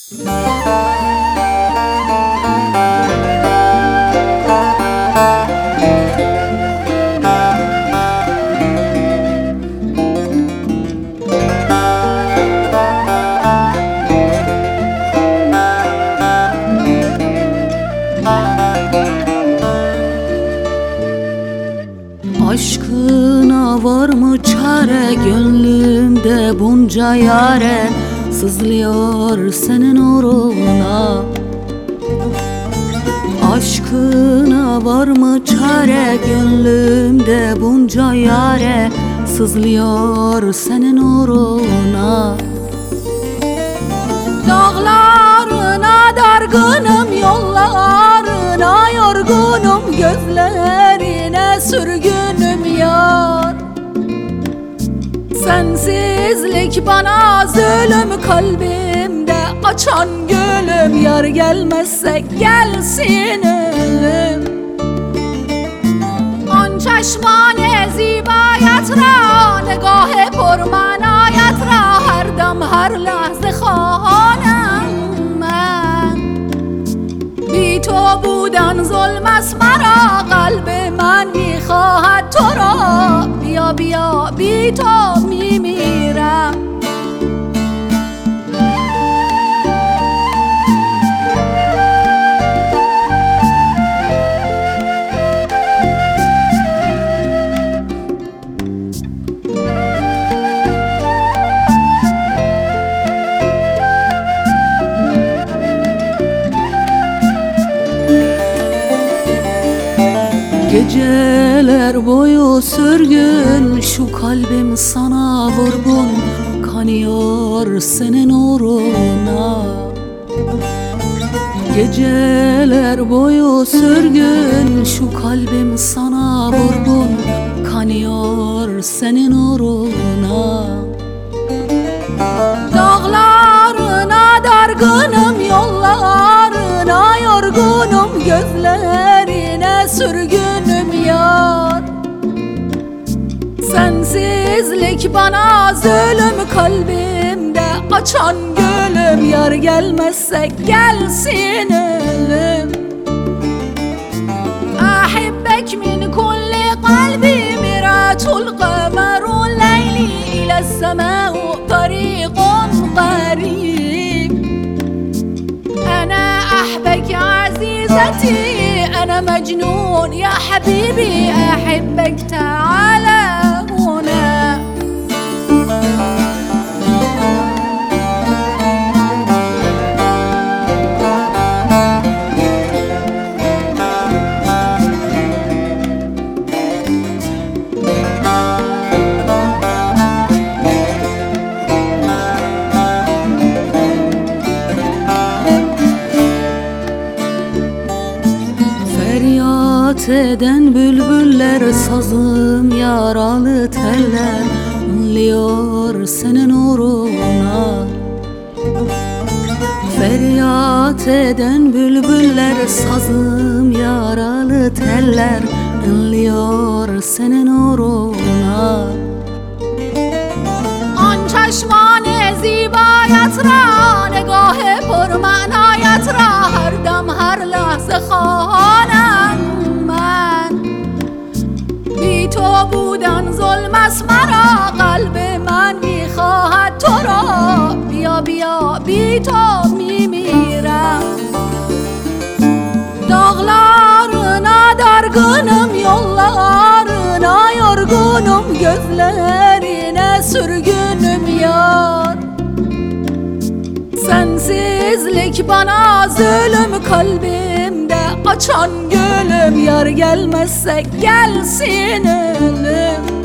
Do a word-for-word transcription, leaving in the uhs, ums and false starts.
Aşkına var mı çare, gönlümde bunca yare sızlıyor senin uğruna. Aşkına var mı çare, gönlümde bunca yare sızlıyor senin uğruna. Dağlarına dargınım, yollarına yorgunum, gözlerine sürgünüm yar. Sensizlik bana zulüm, kalbimde açan gülüm. Yar gelmezse gelsin ölüm. آن چشمان زیبایت را نگاه پرمعنایت را هر دم هر لحظه خواهانم من. بی تو بودن ظلم است مرا، قلب من میخواهد تو را. بیا بیا بی تو میمیرم. Geceler boyu sürgün, şu kalbim sana vurgun, kanıyor senin uğruna. Geceler boyu sürgün, şu kalbim sana vurgun, kanıyor senin uğruna. Dağlarına dargınım, yollarına yorgunum, gözlerine sürgünüm yar. Sensizlik bana zulüm, kalbimde açan gülüm. Yar gelmezse gelsin ölüm. أحبك من كل قلبي مرات القمر الليلي إلى السماء طريق قريب. أنا أحبك عزيزتي، أنا مجنون يا حبيبي، أحبك تعالى هنا. Feryat eden bülbüller, sazım yaralı teller anlıyor senin uğruna. Feryat eden bülbüller, sazım yaralı teller anlıyor senin uğruna. آن چشمان زیبایت را نگاه پرمعنایت را هر دم هر لحظه خواهانم من. بی تو بودن ظلم است مرا، قلب من میخواهد تو را. بیا بیا بی تو میمیرم. Dağlarına dargınım, yollarına yorgunum, gözlerine sürgünüm yar. Sensizlik bana zulüm, kalbimde açan gülüm. Yar gelmezse gelsin ölüm.